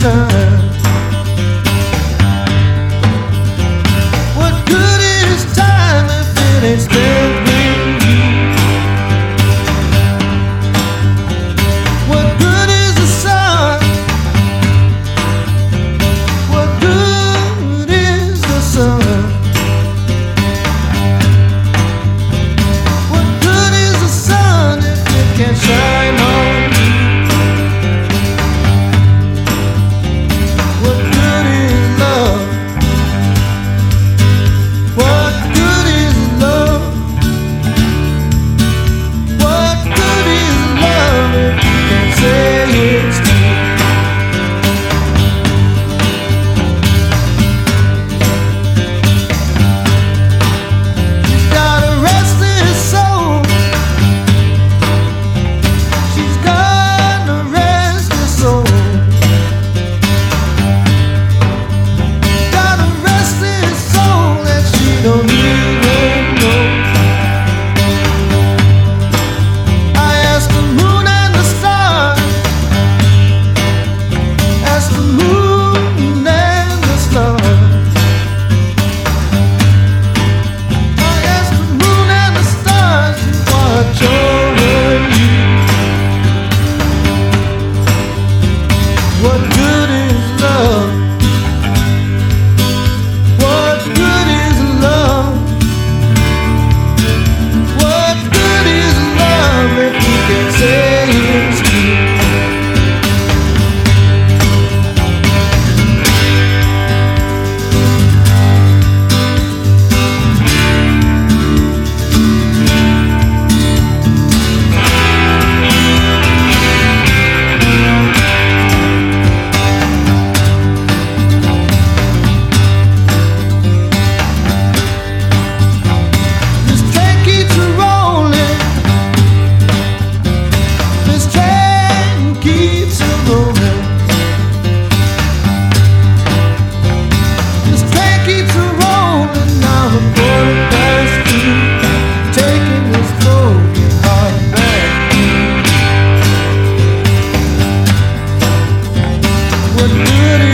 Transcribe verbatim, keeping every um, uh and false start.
time. What good is time if it ain't spent with you? What good is the sun? What good is the sun? What good is the sun if it can't shine on you? What good is love? What good is love? What good is love if you can't say it's true? She's got a restless soul. She's got a restless soul. Got a restless soul that she don't even know. I asked the moon and the stars, asked the moon and the stars. I asked the moon and the stars to watch over you. What good is love? What good is love? What good is love if you can't say it's true? This train keeps a rolling. This train keeps a rolling. This train keeps a rolling. Now the quarter past two, taking this broken heart back. What good